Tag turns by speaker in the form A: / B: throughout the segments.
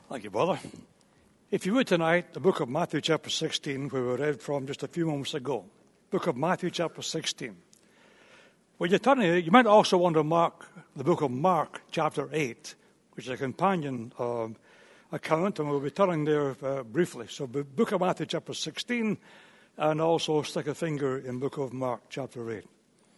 A: Thank you, brother. If you would tonight, the book of Matthew chapter 16, where we read from just a few moments ago. Book of Matthew chapter 16. When you turn it, you might also want to mark the book of Mark chapter 8, which is a companion account, and we'll be turning there briefly. So the book of Matthew chapter 16, and also stick a finger in book of Mark chapter 8.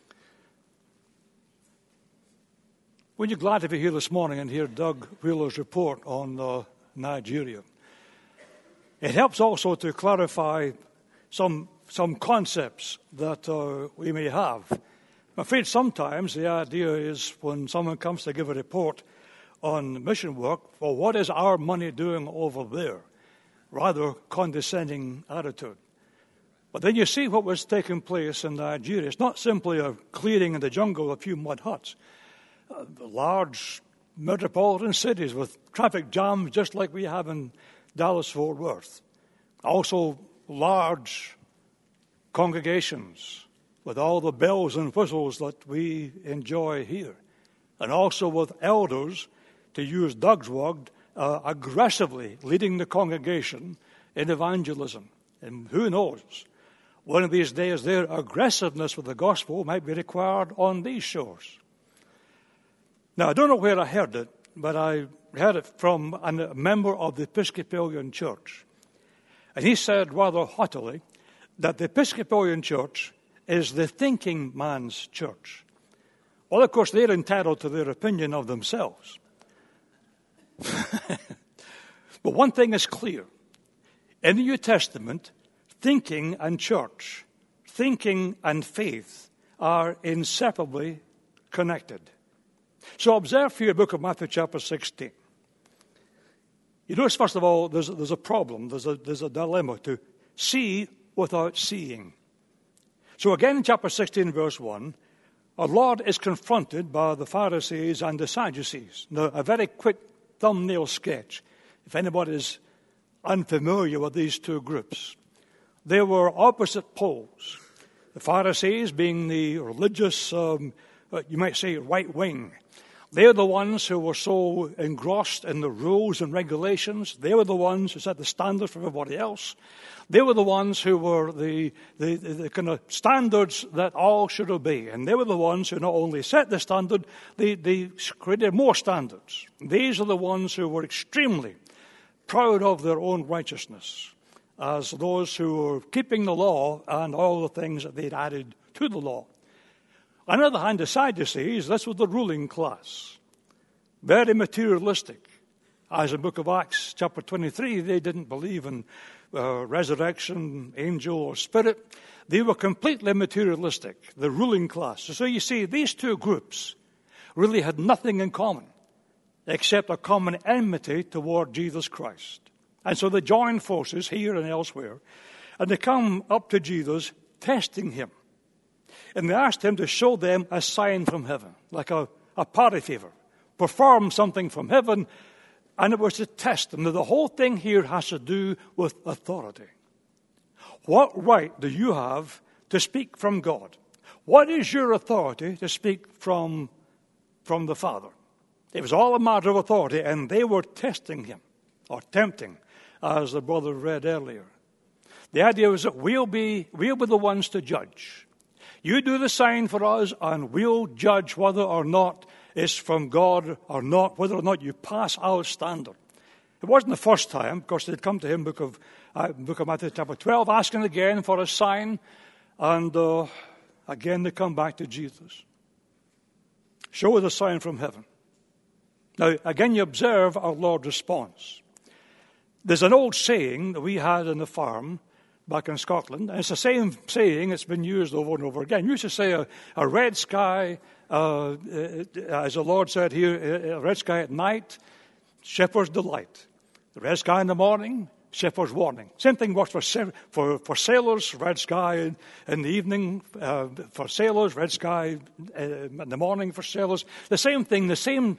A: We're you glad to be here this morning and hear Doug Wheeler's report on Nigeria. It helps also to clarify some concepts that we may have. I'm afraid sometimes the idea is when someone comes to give a report on mission work, well, what is our money doing over there? Rather condescending attitude. But then you see what was taking place in Nigeria. It's not simply a clearing in the jungle of a few mud huts. Large metropolitan cities with traffic jams just like we have in Dallas-Fort Worth. Also large congregations with all the bells and whistles that we enjoy here. And also with elders, to use Doug's word, aggressively leading the congregation in evangelism. And who knows, one of these days their aggressiveness with the gospel might be required on these shores. Now, I don't know where I heard it, but I heard it from a member of the Episcopalian Church. And he said rather haughtily that the Episcopalian Church is the thinking man's church. Well, of course, they're entitled to their opinion of themselves. But one thing is clear. In the New Testament, thinking and church, thinking and faith are inseparably connected. So observe here the book of Matthew chapter 16. You notice, first of all, there's a problem, there's a dilemma to see without seeing. So again in chapter 16, verse 1, our Lord is confronted by the Pharisees and the Sadducees. Now, a very quick thumbnail sketch, if anybody is unfamiliar with these two groups. They were opposite poles. The Pharisees being the religious, you might say, right wing. They're the ones who were so engrossed in the rules and regulations. They were the ones who set the standards for everybody else. They were the ones who were the kind of standards that all should obey. And they were the ones who not only set the standard, they created more standards. These are the ones who were extremely proud of their own righteousness as those who were keeping the law and all the things that they'd added to the law. On the other hand, the Sadducees, this was the ruling class. Very materialistic. As in the book of Acts, chapter 23, they didn't believe in resurrection, angel, or spirit. They were completely materialistic, the ruling class. So you see, these two groups really had nothing in common except a common enmity toward Jesus Christ. And so they joined forces here and elsewhere, and they come up to Jesus, testing him. And they asked him to show them a sign from heaven, like a party favor. Perform something from heaven, and it was to test them. Now, the whole thing here has to do with authority. What right do you have to speak from God? What is your authority to speak from the Father? It was all a matter of authority, and they were testing him, or tempting, as the brother read earlier. The idea was that we'll be the ones to judge. You do the sign for us, and we'll judge whether or not it's from God or not, whether or not you pass our standard. It wasn't the first time, because they'd come to him, book of Matthew chapter 12, asking again for a sign, and again they come back to Jesus. Show us a sign from heaven. Now, again, you observe our Lord's response. There's an old saying that we had on the farm back in Scotland, and it's the same saying that's been used over and over again. We used to say a red sky, as the Lord said here, a red sky at night, shepherd's delight. The red sky in the morning, shepherd's warning. Same thing works for sailors, red sky in the evening for sailors, red sky in the morning for sailors. The same thing,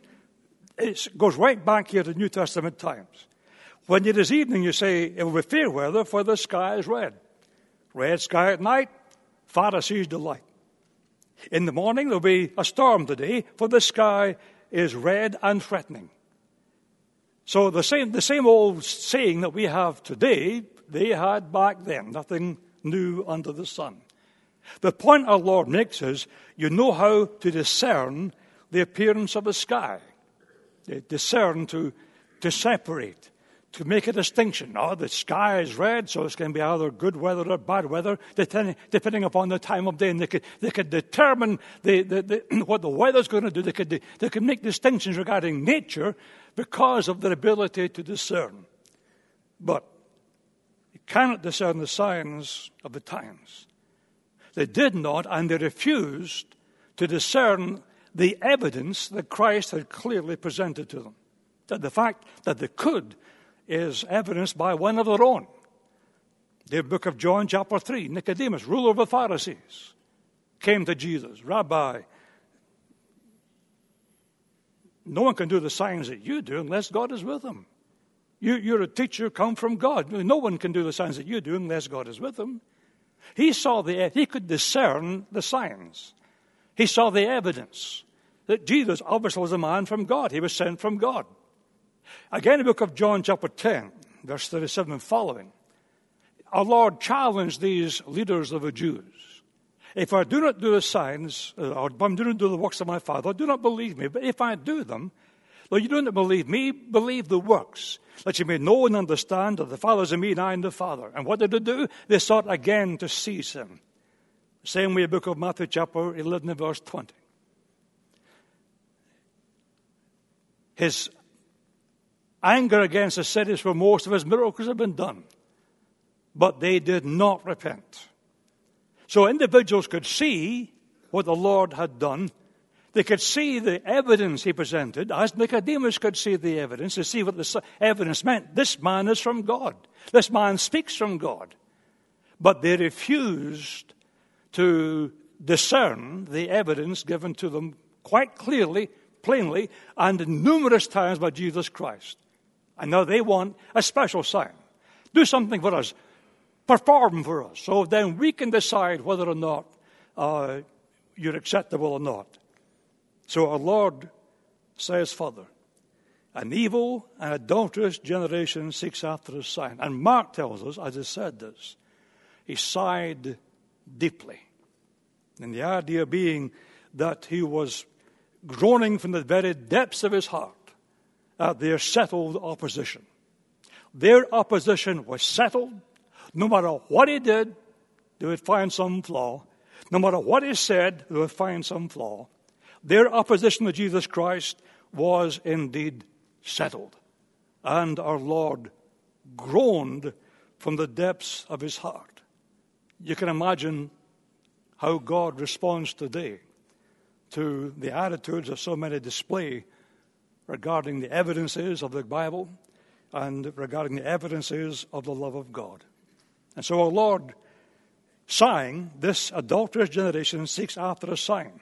A: it goes right back here to New Testament times. When it is evening, you say, it will be fair weather, for the sky is red. Red sky at night, Pharisees' delight. In the morning, there will be a storm today, for the sky is red and threatening. So the same old saying that we have today, they had back then. Nothing new under the sun. The point our Lord makes is, you know how to discern the appearance of the sky. They discern to separate, to make a distinction. Oh, the sky is red, so it's going to be either good weather or bad weather, depending upon the time of day. And they could determine what the weather's going to do. They could make distinctions regarding nature because of their ability to discern. But you cannot discern the signs of the times. They did not, and they refused to discern the evidence that Christ had clearly presented to them. That the fact that they could is evidenced by one of their own. The book of John, chapter 3, Nicodemus, ruler of the Pharisees, came to Jesus. Rabbi, no one can do the signs that you do unless God is with them. You're a teacher come from God. No one can do the signs that you do unless God is with them. He could discern the signs. He saw the evidence that Jesus obviously was a man from God. He was sent from God. Again, in the book of John, chapter 10, verse 37 and following, our Lord challenged these leaders of the Jews. If I do not do the signs, or do not do the works of my Father, do not believe me. But if I do them, though you do not believe me, believe the works, that you may know and understand that the Father is in me and I in the Father. And what did they do? They sought again to seize him. The same way, the book of Matthew, chapter 11, and verse 20. His anger against the cities where most of his miracles have been done. But they did not repent. So individuals could see what the Lord had done. They could see the evidence he presented, as Nicodemus could see the evidence, to see what the evidence meant. This man is from God. This man speaks from God. But they refused to discern the evidence given to them quite clearly, plainly, and numerous times by Jesus Christ. And now they want a special sign. Do something for us. Perform for us. So then we can decide whether or not you're acceptable or not. So our Lord says further, an evil and adulterous generation seeks after a sign. And Mark tells us, as he said this, he sighed deeply. And the idea being that he was groaning from the very depths of his heart at their settled opposition. Their opposition was settled. No matter what he did, they would find some flaw. No matter what he said, they would find some flaw. Their opposition to Jesus Christ was indeed settled. And our Lord groaned from the depths of his heart. You can imagine how God responds today to the attitudes that so many display regarding the evidences of the Bible and regarding the evidences of the love of God. And so our Lord, sighing, this adulterous generation seeks after a sign.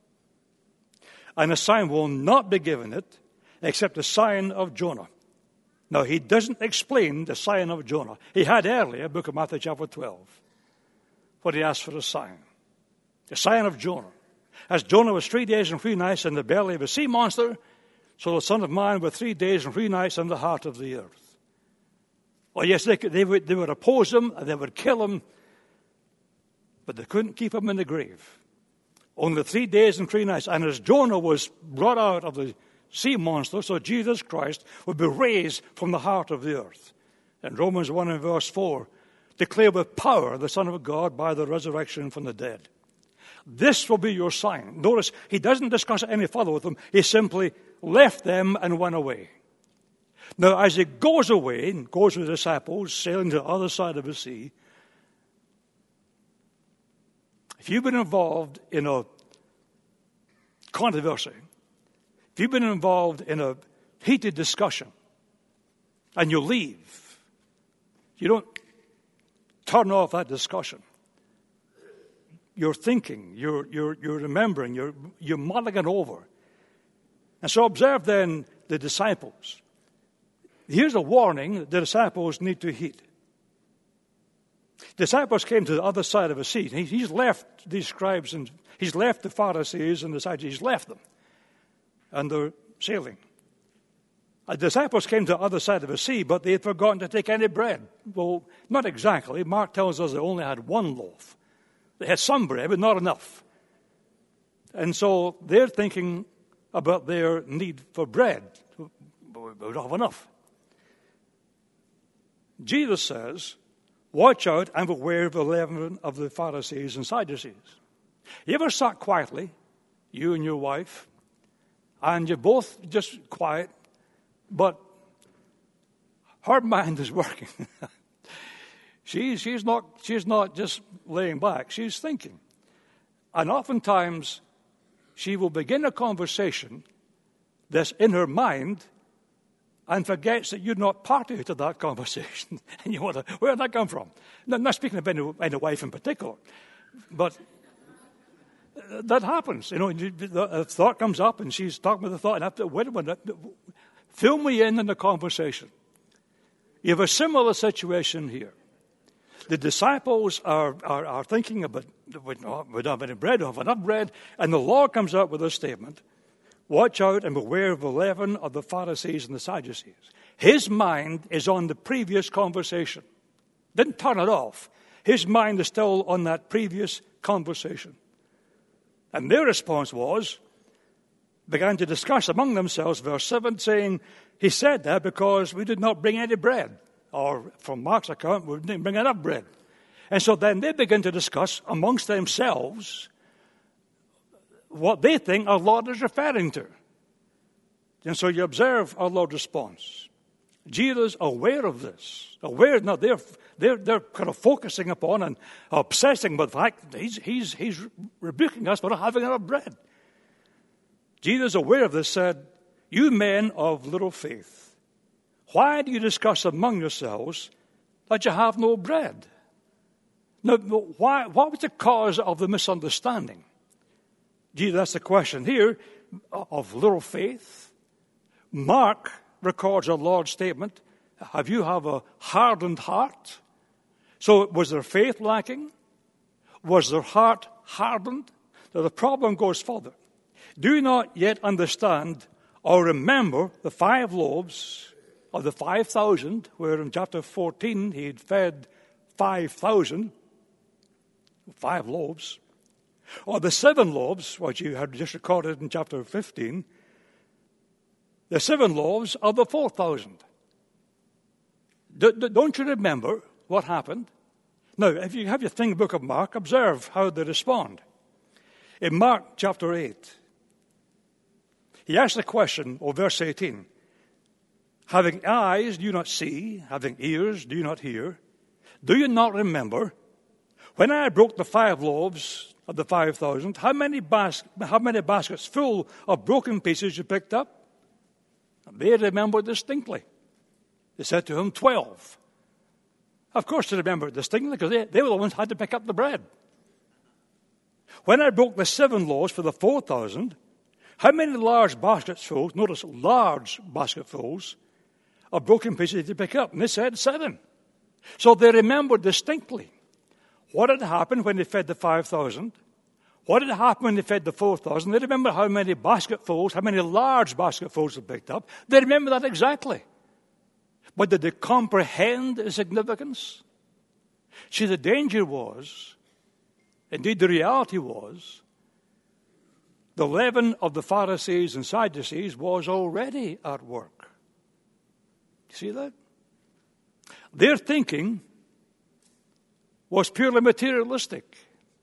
A: And a sign will not be given it except the sign of Jonah. Now, he doesn't explain the sign of Jonah. He had earlier, book of Matthew chapter 12, where he asked for a sign. The sign of Jonah. As Jonah was 3 days and 3 nights in the belly of a sea monster, so the Son of Man was 3 days and 3 nights in the heart of the earth. Well, yes, they would oppose him, and they would kill him, but they couldn't keep him in the grave. Only 3 days and 3 nights. And as Jonah was brought out of the sea monster, so Jesus Christ would be raised from the heart of the earth. And Romans 1 and verse 4 declare with power the Son of God by the resurrection from the dead. This will be your sign. Notice, he doesn't discuss it any further with them. He simply left them and went away. Now, as he goes away and goes with the disciples, sailing to the other side of the sea, if you've been involved in a controversy, if you've been involved in a heated discussion, and you leave, you don't turn off that discussion. You're thinking, you're remembering, you're mulling it over. And so observe then the disciples. Here's a warning that the disciples need to heed. Disciples came to the other side of the sea. He's left these scribes and he's left the Pharisees and the Sadducees. He's left them. And they're sailing. The disciples came to the other side of the sea, but they had forgotten to take any bread. Well, not exactly. Mark tells us they only had one loaf. They had some bread, but not enough. And so they're thinking about their need for bread. We don't have enough. Jesus says, watch out and beware of the leaven of the Pharisees and Sadducees. You ever sat quietly, you and your wife, and you're both just quiet, but her mind is working. She's not just laying back, she's thinking. And oftentimes, she will begin a conversation that's in her mind and forgets that you're not party to that conversation. And you wonder, where did that come from? Now, I'm not speaking of any wife in particular, but that happens. You know, a thought comes up and she's talking with the thought, and after, wait a minute, fill me in the conversation. You have a similar situation here. The disciples are thinking about, we don't have any bread, we don't have enough bread, and the Lord comes out with a statement, watch out and beware of the leaven of the Pharisees and the Sadducees. His mind is on the previous conversation. Didn't turn it off. His mind is still on that previous conversation. And their response began to discuss among themselves, verse 7, saying, he said that because we did not bring any bread. Or from Mark's account, we didn't bring enough bread. And so then they begin to discuss amongst themselves what they think our Lord is referring to. And so you observe our Lord's response. Jesus, aware of this, now they're kind of focusing upon and obsessing with the fact that he's rebuking us for not having enough bread. Jesus, aware of this, said, you men of little faith, why do you discuss among yourselves that you have no bread? Now, what was the cause of the misunderstanding? Jesus, that's the question here, of little faith. Mark records a Lord's statement, have you a hardened heart? So was their faith lacking? Was their heart hardened? Now the problem goes further. Do you not yet understand or remember the 5 loaves of the 5,000, where in chapter 14 he had fed 5,000, 5 loaves, or the 7 loaves, which you had just recorded in chapter 15, the 7 loaves of the 4,000. Don't you remember what happened? Now, if you have your thing, book of Mark, observe how they respond. In Mark chapter 8, he asked the question, verse 18, having eyes, do you not see? Having ears, do you not hear? Do you not remember? When I broke the 5 loaves of the 5,000, how many baskets full of broken pieces you picked up? And they remembered distinctly. They said to him, 12. Of course they remembered distinctly because they were the ones who had to pick up the bread. When I broke the 7 loaves for the 4,000, how many large basketfuls, notice large basketfuls, of broken pieces did you pick up? And they said 7. So they remembered distinctly what had happened when they fed the 5,000, what had happened when they fed the 4,000. They remember how many basketfuls, how many large basketfuls they picked up. They remember that exactly. But did they comprehend the significance? See, the danger was, indeed the reality was, the leaven of the Pharisees and Sadducees was already at work. You see that? Their thinking was purely materialistic.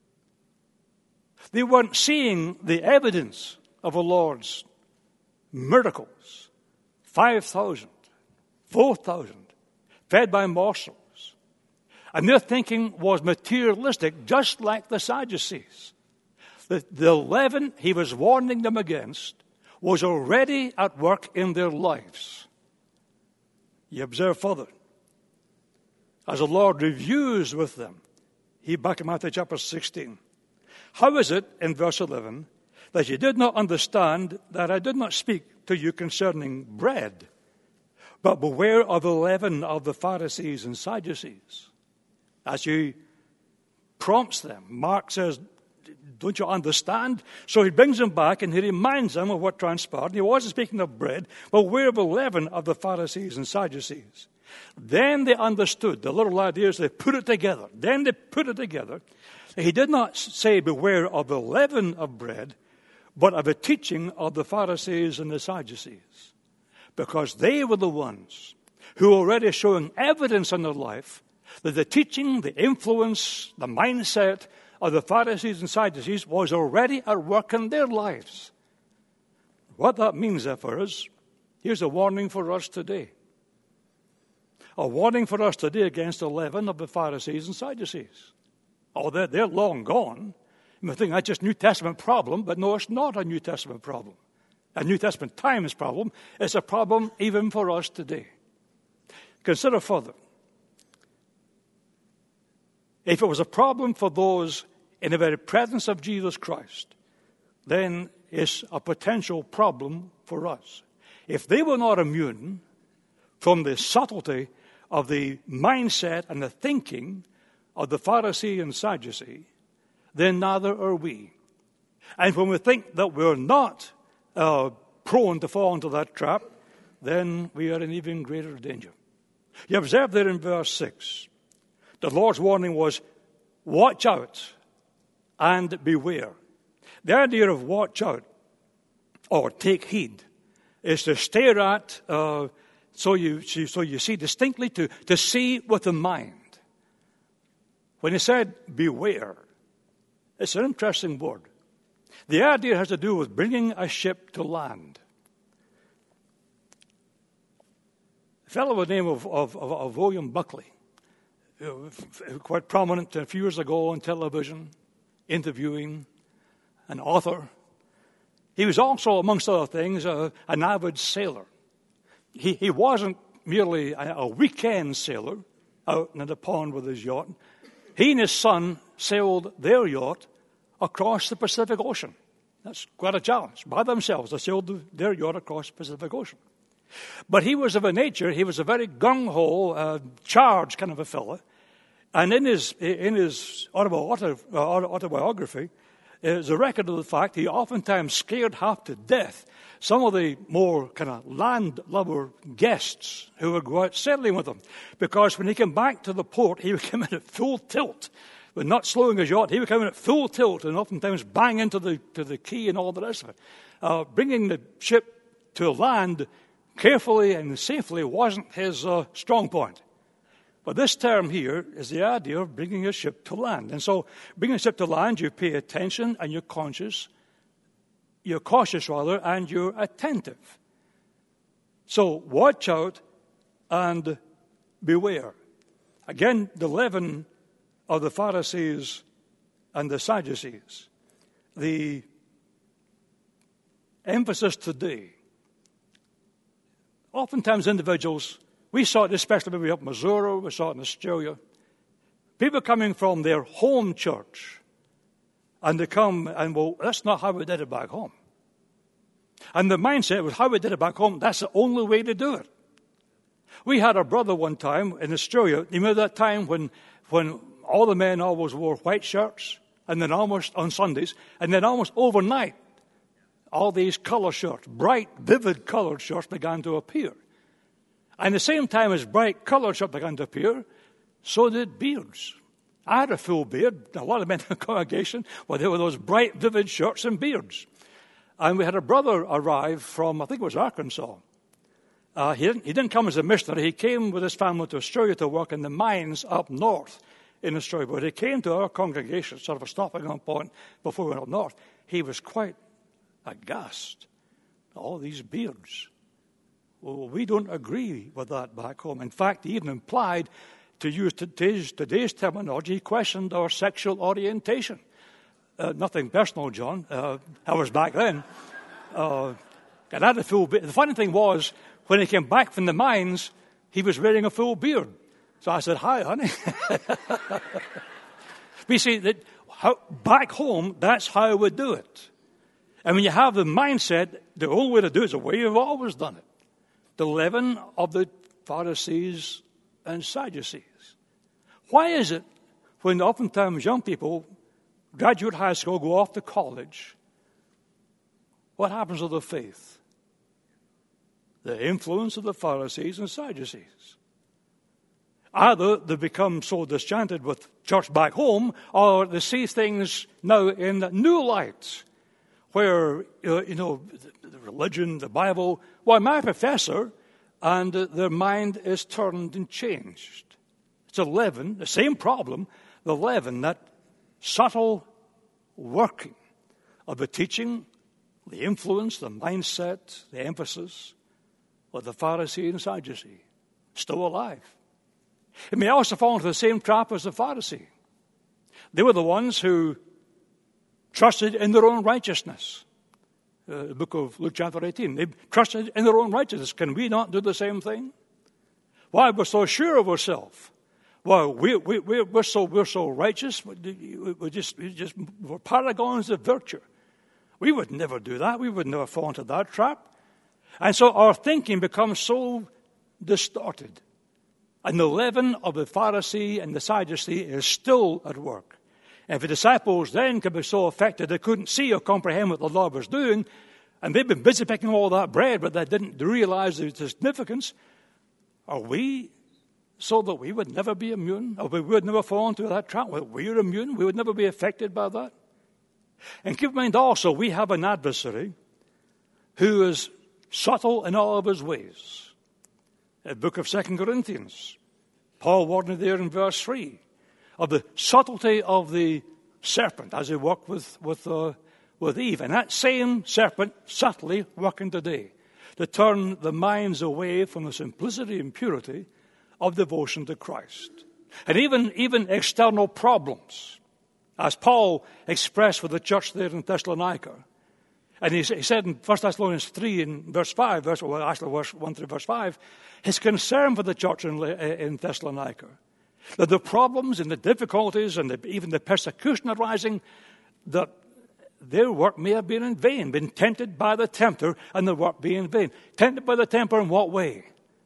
A: They weren't seeing the evidence of the Lord's miracles. 5,000, 4,000, fed by morsels. And their thinking was materialistic, just like the Sadducees. The leaven he was warning them against was already at work in their lives. You observe further. As the Lord reviews with them, back in Matthew chapter 16, how is it, in verse 11, that you did not understand that I did not speak to you concerning bread, but beware of the leaven of the Pharisees and Sadducees? As he prompts them, Mark says, Don't you understand? So he brings them back and he reminds them of what transpired. He wasn't speaking of bread, but where the leaven of the Pharisees and Sadducees. Then they understood. The little ideas, they put it together. Then they put it together. He did not say, beware of the leaven of bread, but of the teaching of the Pharisees and the Sadducees. Because they were the ones who were already showing evidence in their life that the teaching, the influence, the mindset of the Pharisees and Sadducees was already at work in their lives. What that means, therefore, is here's a warning for us today. A warning for us today against the leaven of the Pharisees and Sadducees. Oh, they're long gone. You may think that's just a New Testament problem, but no, it's not a New Testament problem. A New Testament times problem. It's a problem even for us today. Consider further. If it was a problem for those in the very presence of Jesus Christ, then it's a potential problem for us. If they were not immune from the subtlety of the mindset and the thinking of the Pharisee and Sadducee, then neither are we. And when we think that we're not prone to fall into that trap, then we are in even greater danger. You observe there in verse 6, the Lord's warning was, watch out and beware. The idea of watch out or take heed is to stare at, so you see distinctly, to see with the mind. When he said beware, it's an interesting word. The idea has to do with bringing a ship to land. A fellow by the name of William Buckley, quite prominent a few years ago on television, interviewing, an author. He was also, amongst other things, an avid sailor. He wasn't merely a weekend sailor out in the pond with his yacht. He and his son sailed their yacht across the Pacific Ocean. That's quite a challenge. By themselves, they sailed their yacht across the Pacific Ocean. But he was of a nature, he was a very gung-ho, charged kind of a fellow. And in his autobiography, is a record of the fact he oftentimes scared half to death some of the more kind of land-lover guests who would go out sailing with him. Because when he came back to the port, he would come in at full tilt. But not slowing his yacht, he would come in at full tilt and oftentimes bang into the quay and all the rest of it. Bringing the ship to land carefully and safely wasn't his strong point. But this term here is the idea of bringing a ship to land. And so bringing a ship to land, you pay attention and you're cautious, and you're attentive. So watch out and beware. Again, the leaven of the Pharisees and the Sadducees. The emphasis today, oftentimes individuals, we saw it especially maybe up in Missouri, we saw it in Australia, people coming from their home church, and they come and, well, that's not how we did it back home. And the mindset was how we did it back home, that's the only way to do it. We had a brother one time in Australia, you remember that time when all the men always wore white shirts, and then almost on Sundays, and then almost overnight, all these color shirts, bright, vivid colored shirts began to appear. And at the same time as bright colored shirts began to appear, so did beards. I had a full beard. A lot of men in the congregation, well, there were those bright, vivid shirts and beards. And we had a brother arrive from, I think it was Arkansas. He didn't come as a missionary. He came with his family to Australia to work in the mines up north in Australia. But he came to our congregation, sort of a stopping on point before we went up north. He was quite aghast. All these beards. Well, we don't agree with that back home. In fact, he even implied, to use today's terminology, he questioned our sexual orientation. Nothing personal, John. I was back then. And I had a full beard. The funny thing was, when he came back from the mines, he was wearing a full beard. So I said, hi, honey. But you see, back home, that's how we do it. And when you have the mindset, the only way to do it is the way you've always done it. The leaven of the Pharisees and Sadducees. Why is it when oftentimes young people graduate high school, go off to college, what happens to their faith? The influence of the Pharisees and Sadducees. Either they become so disenchanted with church back home, or they see things now in new light, where, the religion, the Bible, well, my professor, and their mind is turned and changed. It's a leaven, the same problem, the leaven, that subtle working of the teaching, the influence, the mindset, the emphasis of the Pharisee and Sadducee, still alive. It may also fall into the same trap as the Pharisee. They were the ones who trusted in their own righteousness. The book of Luke chapter 18. They trusted in their own righteousness. Can we not do the same thing? Why? We're so sure of ourselves. Well, we're so righteous. We're paragons of virtue. We would never do that. We would never fall into that trap. And so our thinking becomes so distorted. And the leaven of the Pharisee and the Sadducee is still at work. And the disciples then could be so affected they couldn't see or comprehend what the Lord was doing, and they've been busy picking all that bread, but they didn't realize the significance. Are we so that we would never be immune, or we would never fall into that trap? Well, we're immune. We would never be affected by that. And keep in mind also, we have an adversary who is subtle in all of his ways. The book of 2 Corinthians, Paul warned there in verse 3 of the subtlety of the serpent as he worked with Eve. And that same serpent subtly working today to turn the minds away from the simplicity and purity of devotion to Christ. And even external problems, as Paul expressed with the church there in Thessalonica. And he said in 1 Thessalonians 3 in verse 5, verse 1 through verse 5, his concern for the church in Thessalonica, that the problems and the difficulties and even the persecution arising, that their work may have been in vain, been tempted by the tempter, and the work be in vain. Tempted by the tempter in what way?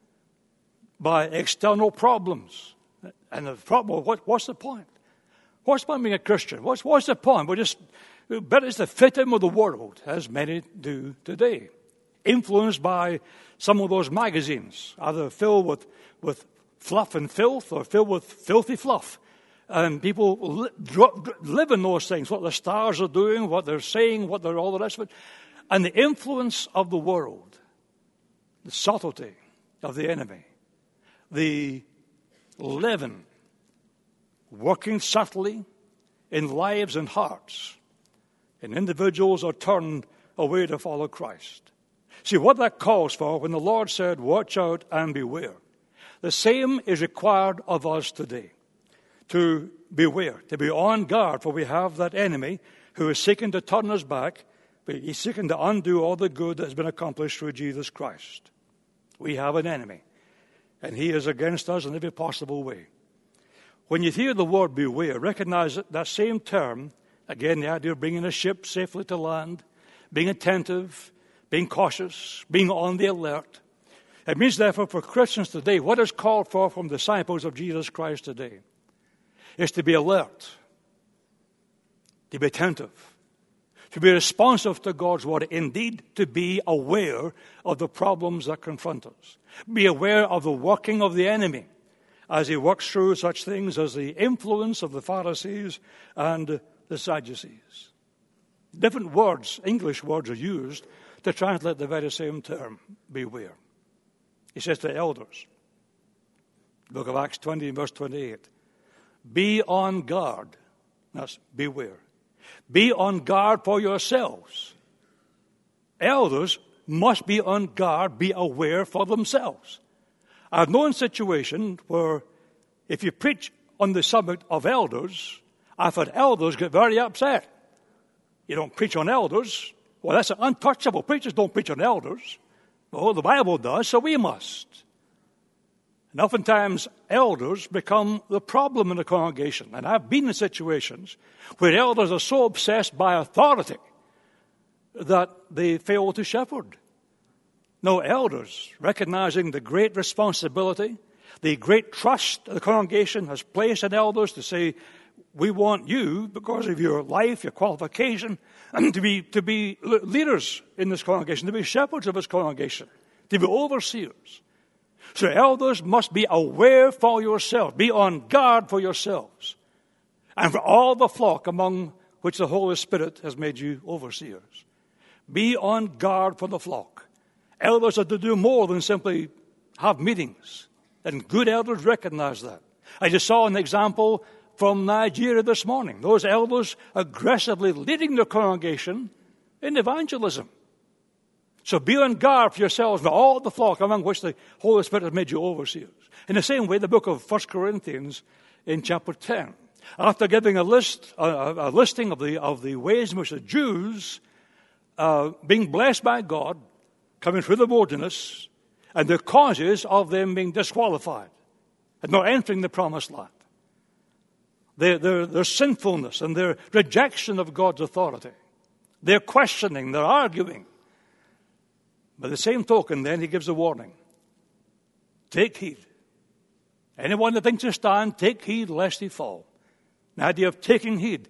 A: By external problems. And the problem, what's the point? What's the point of being a Christian? What's the point? Better is to fit in with the world, as many do today. Influenced by some of those magazines, either filled with fluff and filth or filled with filthy fluff. And people live in those things, what the stars are doing, what they're saying, what they're all the rest of it. And the influence of the world, the subtlety of the enemy, the leaven working subtly in lives and hearts, and individuals are turned away to follow Christ. See, what that calls for, when the Lord said, watch out and beware, the same is required of us today. To beware, to be on guard, for we have that enemy who is seeking to turn us back, but he's seeking to undo all the good that has been accomplished through Jesus Christ. We have an enemy, and he is against us in every possible way. When you hear the word beware, recognize that same term, again, the idea of bringing a ship safely to land, being attentive, being cautious, being on the alert. It means, therefore, for Christians today, what is called for from disciples of Jesus Christ today is to be alert, to be attentive, to be responsive to God's word, indeed to be aware of the problems that confront us. Be aware of the working of the enemy as he works through such things as the influence of the Pharisees and the Sadducees. Different words, English words, are used to translate the very same term, beware. He says to elders, the book of Acts 20, verse 28, be on guard. That's beware. Be on guard for yourselves. Elders must be on guard, be aware for themselves. I've known situations where if you preach on the subject of elders, I've had elders get very upset. You don't preach on elders. Well, that's untouchable. Preachers don't preach on elders. Well, the Bible does, so we must. And oftentimes, elders become the problem in the congregation. And I've been in situations where elders are so obsessed by authority that they fail to shepherd. No, elders, recognizing the great responsibility, the great trust the congregation has placed in elders to say, we want you, because of your life, your qualification, to be leaders in this congregation, to be shepherds of this congregation, to be overseers. So elders must be aware for yourselves, be on guard for yourselves, and for all the flock among which the Holy Spirit has made you overseers. Be on guard for the flock. Elders are to do more than simply have meetings, and good elders recognize that. I just saw an example from Nigeria this morning. Those elders aggressively leading their congregation in evangelism. So be on guard for yourselves and all the flock among which the Holy Spirit has made you overseers. In the same way, the book of 1 Corinthians in chapter 10, after giving a listing of the ways in which the Jews, being blessed by God, coming through the wilderness, and the causes of them being disqualified and not entering the promised land. Their sinfulness and their rejection of God's authority. Their questioning, their arguing. By the same token, then, he gives a warning. Take heed. Anyone that thinks to stand, take heed lest he fall. The idea of taking heed.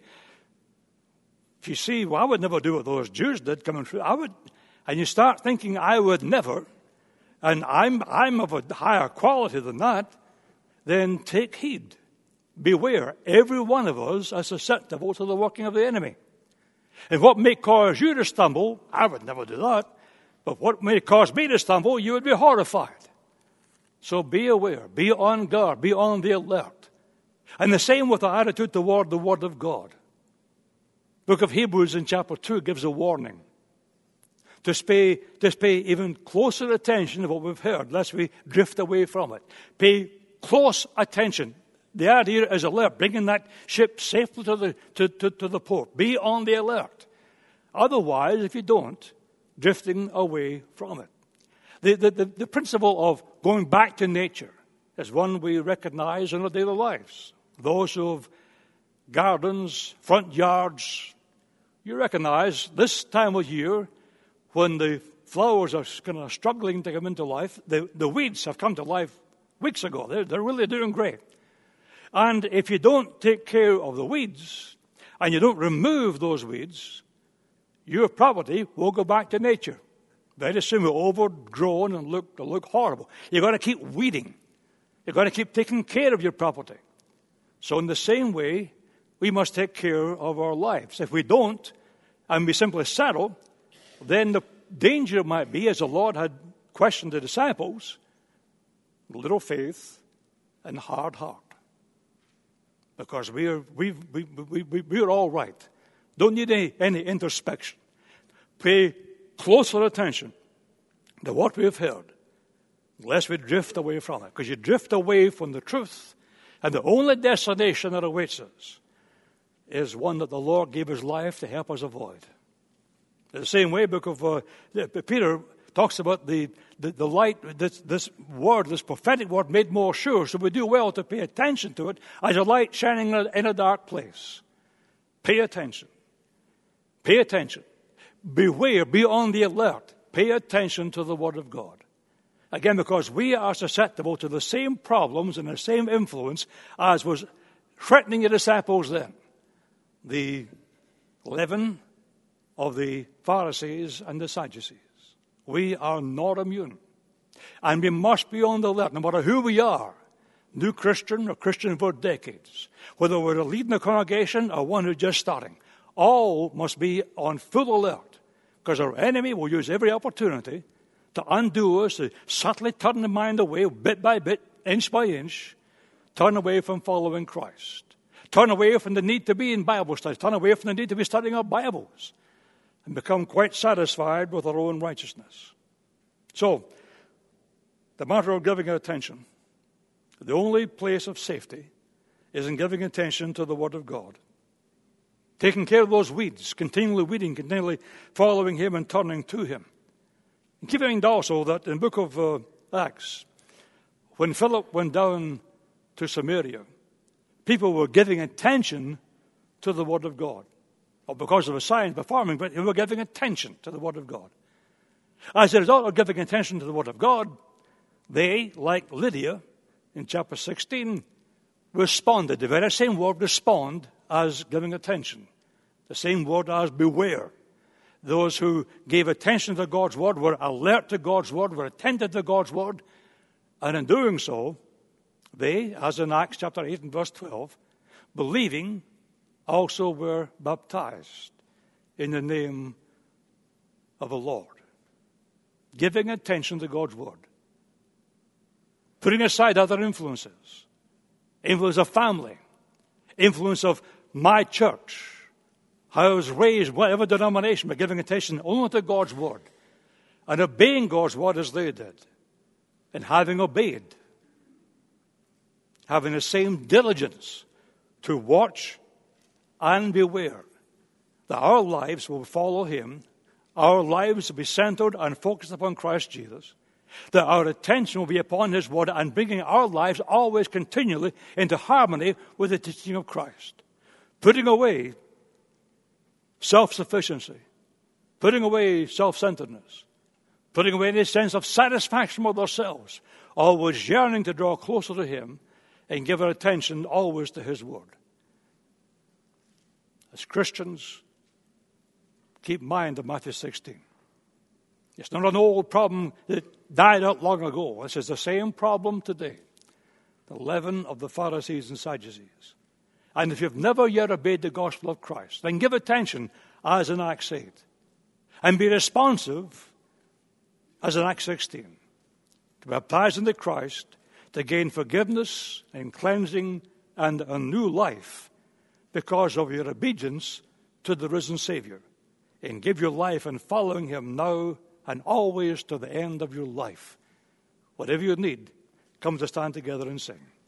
A: If you see, well, I would never do what those Jews did coming through. And you start thinking, I would never, and I'm of a higher quality than that, then take heed. Beware, every one of us is susceptible to the working of the enemy. And what may cause you to stumble, I would never do that, but what may cause me to stumble, you would be horrified. So be aware, be on guard, be on the alert. And the same with our attitude toward the Word of God. Book of Hebrews in chapter 2 gives a warning. To pay even closer attention to what we've heard, lest we drift away from it. Pay close attention. The idea is alert, bringing that ship safely to the port. Be on the alert. Otherwise, if you don't, drifting away from it. The principle of going back to nature is one we recognize in our daily lives. Those who have gardens, front yards, you recognize this time of year when the flowers are kind of struggling to come into life, the weeds have come to life weeks ago. They're really doing great. And if you don't take care of the weeds and you don't remove those weeds, your property will go back to nature. Very soon will overgrown and look horrible. You've got to keep weeding. You've got to keep taking care of your property. So in the same way, we must take care of our lives. If we don't, and we simply settle, then the danger might be, as the Lord had questioned the disciples, little faith and hard heart. Because we're all right. Don't need any introspection. Pay closer attention to what we've heard, lest we drift away from it. Because you drift away from the truth, and the only destination that awaits us is one that the Lord gave his life to help us avoid. In the same way, book of Peter talks about the light, this word, this prophetic word made more sure. So we do well to pay attention to it as a light shining in a dark place. Pay attention. Pay attention. Beware, be on the alert. Pay attention to the Word of God. Again, because we are susceptible to the same problems and the same influence as was threatening the disciples then. The leaven of the Pharisees and the Sadducees. We are not immune. And we must be on the alert, no matter who we are, new Christian or Christian for decades, whether we're leading a congregation or one who's just starting. All must be on full alert, because our enemy will use every opportunity to undo us, to subtly turn the mind away, bit by bit, inch by inch, turn away from following Christ. Turn away from the need to be in Bible studies, turn away from the need to be studying our Bibles, and become quite satisfied with our own righteousness. So, the matter of giving attention, the only place of safety is in giving attention to the Word of God. Taking care of those weeds, continually weeding, continually following Him and turning to Him. And keep in mind also that in the book of Acts, when Philip went down to Samaria, people were giving attention to the Word of God. Not because of a sign performing, but they were giving attention to the Word of God. As a result of giving attention to the Word of God, they, like Lydia in chapter 16, responded. The very same word respond as giving attention. The same word as beware. Those who gave attention to God's word were alert to God's word, were attentive to God's word. And in doing so, they, as in Acts chapter 8 and verse 12, believing, also were baptized in the name of the Lord. Giving attention to God's word. Putting aside other influences. Influence of family. Influence of my church. How I was raised, whatever denomination, but giving attention only to God's word. And obeying God's word as they did. And having obeyed. Having the same diligence to watch and beware that our lives will follow him. Our lives will be centered and focused upon Christ Jesus. That our attention will be upon his word and bringing our lives always continually into harmony with the teaching of Christ. Putting away self-sufficiency. Putting away self-centeredness. Putting away any sense of satisfaction with ourselves. Always yearning to draw closer to him and give our attention always to his word. As Christians, keep in mind of Matthew 16. It's not an old problem that died out long ago. This is the same problem today. The leaven of the Pharisees and Sadducees. And if you've never yet obeyed the gospel of Christ, then give attention as in Acts 8. And be responsive as in Acts 16. To baptize into Christ, to gain forgiveness and cleansing and a new life because of your obedience to the risen Savior. And give your life in following him now and always to the end of your life. Whatever you need, come to stand together and sing.